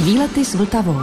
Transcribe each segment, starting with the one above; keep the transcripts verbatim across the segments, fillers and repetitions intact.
Výlety s Vltavou.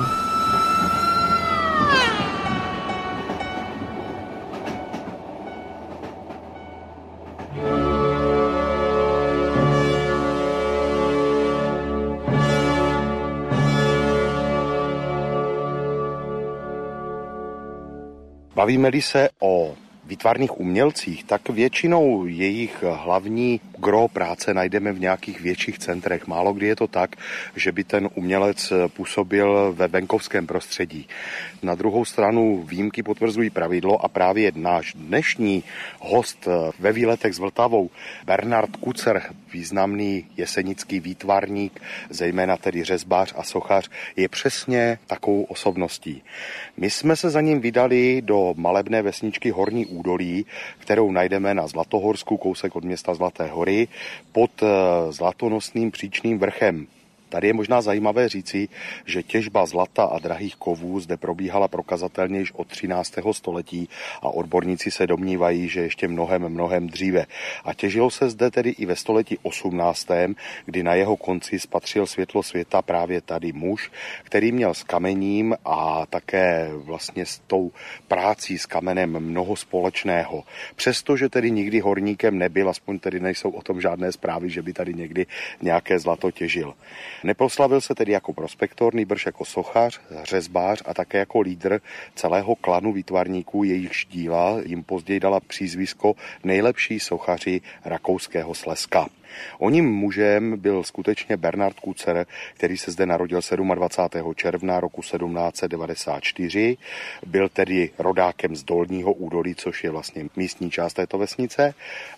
Bavíme-li se o výtvarných umělcích, tak většinou jejich hlavní gro práce najdeme v nějakých větších centrech. Málo kdy je to tak, že by ten umělec působil ve venkovském prostředí. Na druhou stranu výjimky potvrzují pravidlo a právě náš dnešní host ve výletech s Vltavou, Bernard Kucer, významný jesenický výtvarník, zejména tedy řezbář a sochař, je přesně takovou osobností. My jsme se za ním vydali do malebné vesničky Horní Údolí, kterou najdeme na Zlatohorsku, kousek od města Zlaté Hory, pod zlatonosným příčným vrchem. Tady je možná zajímavé říci, že těžba zlata a drahých kovů zde probíhala prokazatelně již od třináctého století a odborníci se domnívají, že ještě mnohem, mnohem dříve. A těžilo se zde tedy i ve století osmnáctém, kdy na jeho konci spatřil světlo světa právě tady muž, který měl s kamením a také vlastně s tou prácí s kamenem mnoho společného. Přestože tedy nikdy horníkem nebyl, aspoň tedy nejsou o tom žádné zprávy, že by tady někdy nějaké zlato těžil. Neproslavil se tedy jako prospektor, nýbrž jako sochař, řezbář a také jako lídr celého klanu výtvarníků, jejichž díla jim později dala přízvisko nejlepší sochaři rakouského Slezska. Oním mužem byl skutečně Bernard Kucer, který se zde narodil dvacátého sedmého června roku sedmnáct set devadesát čtyři. Byl tedy rodákem z Dolního Údolí, což je vlastně místní část této vesnice,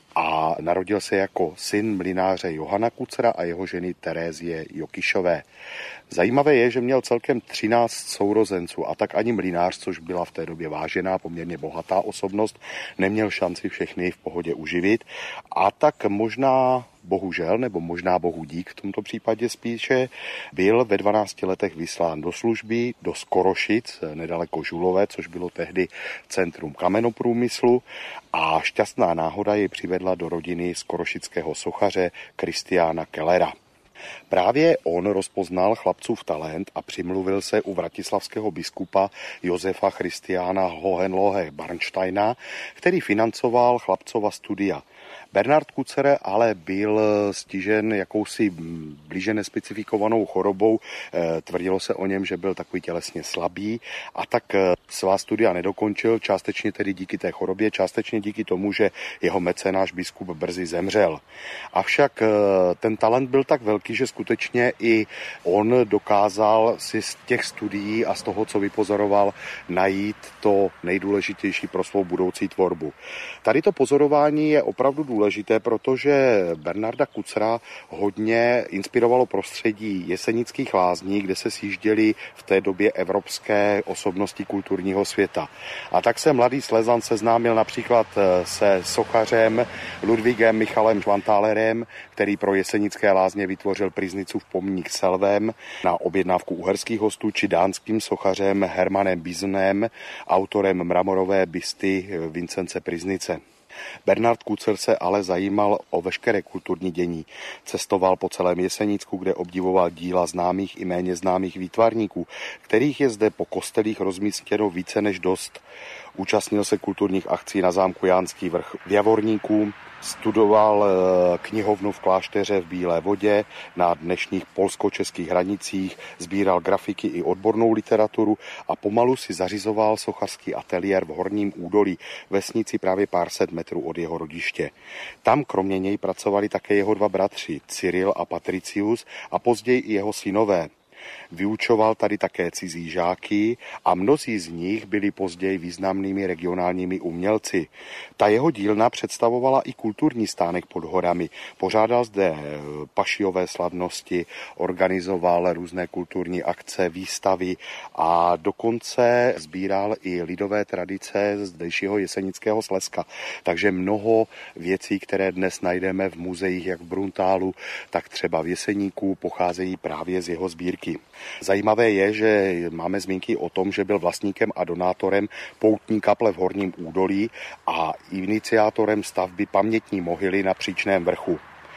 a narodil se jako syn mlynáře Johana Kucera a jeho ženy Terézie Jokyšové. Zajímavé je, že měl celkem třináct sourozenců a tak ani mlynář, což byla v té době vážená, poměrně bohatá osobnost, neměl šanci všechny v pohodě uživit, a tak možná bohužel, nebo možná bohu dík v tomto případě spíše, byl ve dvanácti letech vyslán do služby do Skorošic, nedaleko Žulové, což bylo tehdy centrum kamenoprůmyslu, a šťastná náhoda jej přivedla do rodiny skorošického sochaře Kristiána Kellera. Právě on rozpoznal chlapcův talent a přimluvil se u vratislavského biskupa Josefa Christiana Hohenlohe Barnsteina, který financoval chlapcova studia. Bernard Kucer ale byl stižen jakousi blíže nespecifikovanou chorobou. Tvrdilo se o něm, že byl takový tělesně slabý, a tak svá studia nedokončil, částečně tedy díky té chorobě, částečně díky tomu, že jeho mecenáš biskup brzy zemřel. Avšak ten talent byl tak velký, že skutečně i on dokázal si z těch studií a z toho, co vypozoroval, najít to nejdůležitější pro svou budoucí tvorbu. Tady to pozorování je opravdu důležité, protože Bernarda Kucera hodně inspirovalo prostředí Jesenických lázní, kde se sjížděly v té době evropské osobnosti kulturního světa. A tak se mladý Slezan seznámil například se sochařem Ludvíkem Michalem Švanthalerem, který pro Jesenické lázně vytvořil Priznicův pomník s Lvem na objednávku uherských hostů, či dánským sochařem Hermanem Bizonem, autorem mramorové bysty Vincence Priznice. Bernard Kucer se ale zajímal o veškeré kulturní dění. Cestoval po celém Jesenicku, kde obdivoval díla známých i méně známých výtvarníků, kterých je zde po kostelích rozmístěno více než dost. Účastnil se kulturních akcí na zámku Jánský Vrch v Javorníku, studoval knihovnu v klášteře v Bílé Vodě na dnešních polsko-českých hranicích, sbíral grafiky i odbornou literaturu a pomalu si zařizoval sochařský ateliér v Horním Údolí, vesnici právě pár set metrů od jeho rodiště. Tam kromě něj pracovali také jeho dva bratři, Cyril a Patricius, a později i jeho synové. Vyučoval tady také cizí žáky a mnozí z nich byli později významnými regionálními umělci. Ta jeho dílna představovala i kulturní stánek pod horami. Pořádal zde pašiové slavnosti, organizoval různé kulturní akce, výstavy a dokonce sbíral i lidové tradice zdejšího jesenického Slezska. Takže mnoho věcí, které dnes najdeme v muzeích jak v Bruntálu, tak třeba v Jeseníku, pocházejí právě z jeho sbírky. Zajímavé je, že máme zmínky o tom, že byl vlastníkem a donátorem poutní kaple v Horním Údolí a iniciátorem stavby pamětní mohyly na Příčném vrchu.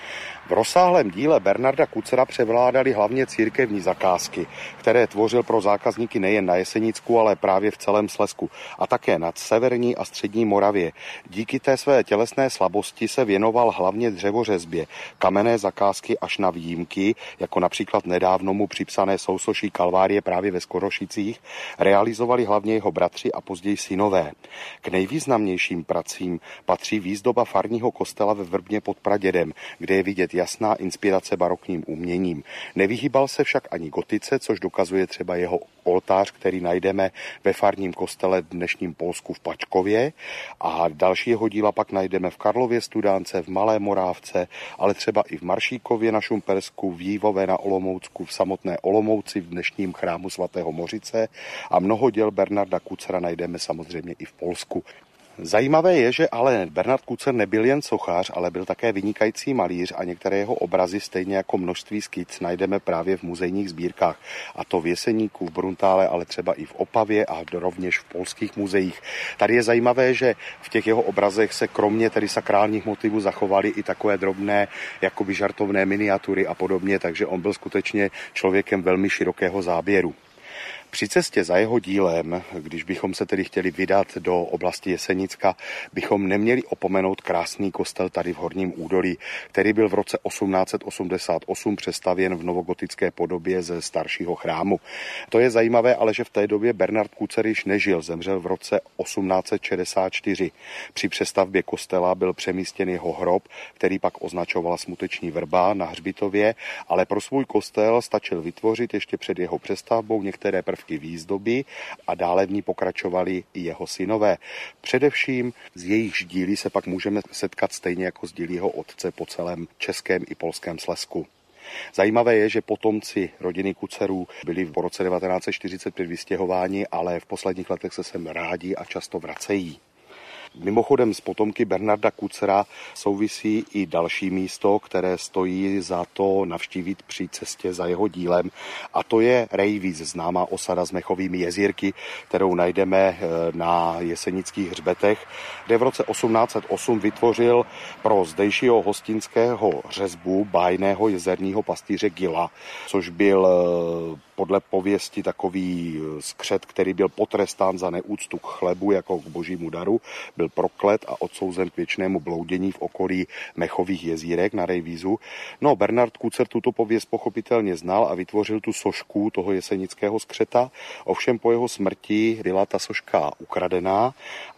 V rozsáhlém díle Bernarda Kucera převládaly hlavně církevní zakázky, které tvořil pro zákazníky nejen na Jesenicku, ale právě v celém Slezsku a také nad severní a střední Moravě. Díky té své tělesné slabosti se věnoval hlavně dřevořezbě. Kamenné zakázky až na výjimky, jako například nedávno mu připsané sousoší Kalvárie právě ve Skorošicích, realizovali hlavně jeho bratři a později synové. K nejvýznamnějším pracím patří výzdoba farního kostela ve Vrbně pod Pradědem, kde je vidět jasná inspirace barokním uměním. Nevyhýbal se však ani gotice, což dokazuje třeba jeho oltář, který najdeme ve farním kostele v dnešním Polsku v Pačkově, a další jeho díla pak najdeme v Karlově Studánce, v Malé Morávce, ale třeba i v Maršíkově na Šumpersku, v Jívové na Olomoucku, v samotné Olomouci v dnešním chrámu svatého Mořice, a mnoho děl Bernarda Kucera najdeme samozřejmě i v Polsku. Zajímavé je, že ale Bernard Kucer nebyl jen sochař, ale byl také vynikající malíř a některé jeho obrazy, stejně jako množství skic, najdeme právě v muzejních sbírkách. A to v Jeseníku, v Bruntále, ale třeba i v Opavě a rovněž v polských muzeích. Tady je zajímavé, že v těch jeho obrazech se kromě tedy sakrálních motivů zachovaly i takové drobné, jakoby žartovné miniatury a podobně, takže on byl skutečně člověkem velmi širokého záběru. Při cestě za jeho dílem, když bychom se tedy chtěli vydat do oblasti Jesenicka, bychom neměli opomenout krásný kostel tady v Horním Údolí, který byl v roce osmnáct set osmdesát osm přestavěn v novogotické podobě ze staršího chrámu. To je zajímavé, ale že v té době Bernard Kucer již nežil, zemřel v roce osmnáct set šedesát čtyři. Při přestavbě kostela byl přemístěn jeho hrob, který pak označovala Smuteční vrba na hřbitově, ale pro svůj kostel stačil vytvořit ještě před jeho přestavbou některé prvky výzdoby a dále v ní pokračovali i jeho synové. Především z jejich díly se pak můžeme setkat stejně jako z díly jeho otce po celém českém i polském Slezsku. Zajímavé je, že potomci rodiny Kucerů byli v roce devatenáct set čtyřicet pět vystěhováni, ale v posledních letech se sem rádi a často vracejí. Mimochodem s potomky Bernarda Kucera souvisí i další místo, které stojí za to navštívit při cestě za jeho dílem, a to je Rejvíc, známá osada s mechovými jezírky, kterou najdeme na jesenických hřbetech, kde v roce osmnáct set osm vytvořil pro zdejšího hostinského řezbu bájného jezerního pastýře Gila, což byl podle pověsti takový skřet, který byl potrestán za neúctu k chlebu jako k božímu daru, byl proklet a odsouzen k věčnému bloudění v okolí mechových jezírek na Rejvízu. No, Bernard Kucer tuto pověst pochopitelně znal a vytvořil tu sošku toho jesenického skřeta, ovšem po jeho smrti byla ta soška ukradená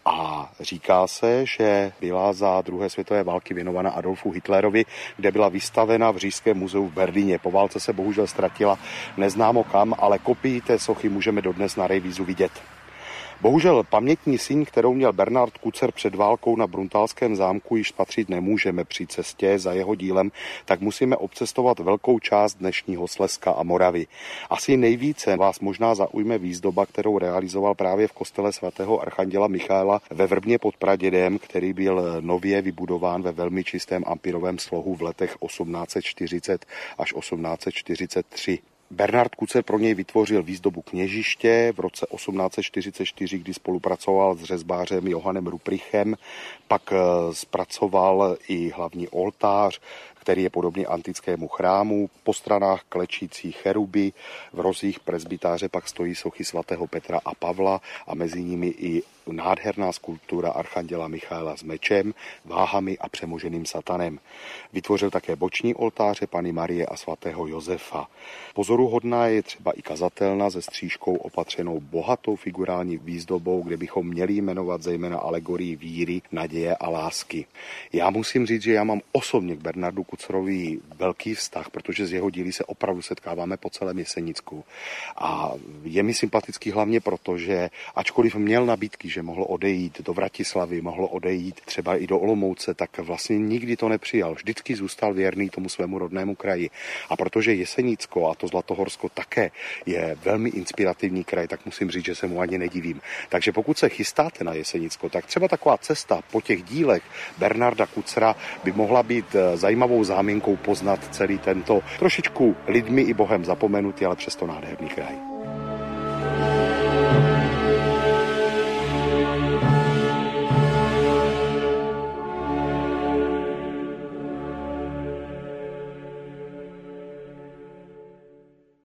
a říká se, že byla za druhé světové války věnována Adolfu Hitlerovi, kde byla vystavena v Říšském muzeu v Berlíně. Po válce se bohužel ztratila neznámo kam, ale kopii té sochy můžeme dodnes na Rejvízu vidět. Bohužel pamětní síň, kterou měl Bernard Kucer před válkou na Bruntálském zámku, již patřit nemůžeme při cestě za jeho dílem, tak musíme obcestovat velkou část dnešního Slezska a Moravy. Asi nejvíce vás možná zaujme výzdoba, kterou realizoval právě v kostele svatého archanděla Michaela ve Vrbně pod Pradědem, který byl nově vybudován ve velmi čistém ampírovém slohu v letech osmnáct set čtyřicet až osmnáct set čtyřicet tři. Bernard Kucer pro něj vytvořil výzdobu kněžiště v roce osmnáct set čtyřicet čtyři, kdy spolupracoval s řezbářem Johannem Ruprichem, pak zpracoval i hlavní oltář, který je podobný antickému chrámu. Po stranách klečící cheruby, v rozích presbytáře pak stojí sochy svatého Petra a Pavla a mezi nimi i nádherná skulptura archanděla Michaela s mečem, váhami a přemoženým satanem. Vytvořil také boční oltáře Panny Marie a svatého Josefa. Pozoruhodná je třeba i kazatelna se střížkou opatřenou bohatou figurální výzdobou, kde bychom měli jmenovat zejména alegorii víry, naděje a lásky. Já musím říct, že já mám osobně k Bernardu Kucerovi velký vztah, protože z jeho díly se opravdu setkáváme po celém Jesenicku. A je mi sympatický hlavně proto, že ačkoliv měl nabídky, že mohl odejít do Vratislavy, mohl odejít třeba i do Olomouce, tak vlastně nikdy to nepřijal. Vždycky zůstal věrný tomu svému rodnému kraji. A protože Jesenicko a to Zlatohorsko také je velmi inspirativní kraj, tak musím říct, že se mu ani nedivím. Takže pokud se chystáte na Jesenicko, tak třeba taková cesta po těch dílech Bernarda Kucera by mohla být zajímavou záminkou poznat celý tento trošičku lidmi i bohem zapomenutý, ale přesto nádherný kraj.